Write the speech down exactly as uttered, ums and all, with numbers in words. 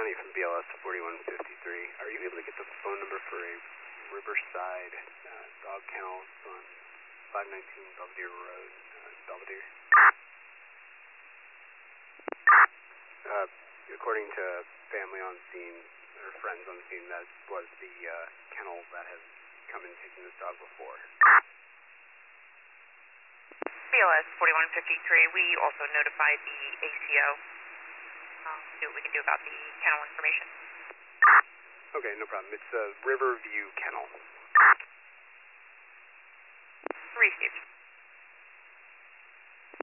Johnny from B L S forty-one fifty-three. Are you able to get the phone number for a Riverside uh, dog kennel on five nineteen Belvedere Road, uh, Belvedere? Uh, according to family on scene, or friends on scene, that was the uh, kennel that has come and taken this dog before. B L S forty-one fifty-three, we also notified the A C O. Um, see what we can do about the kennel information. Okay, no problem. It's a uh, Riverview Kennel. Received.